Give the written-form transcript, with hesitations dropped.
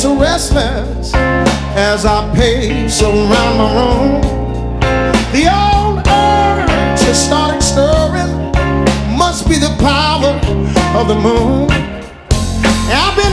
so restless as I pace around my room. The old urge is starting stirring. Must be the power of the moon.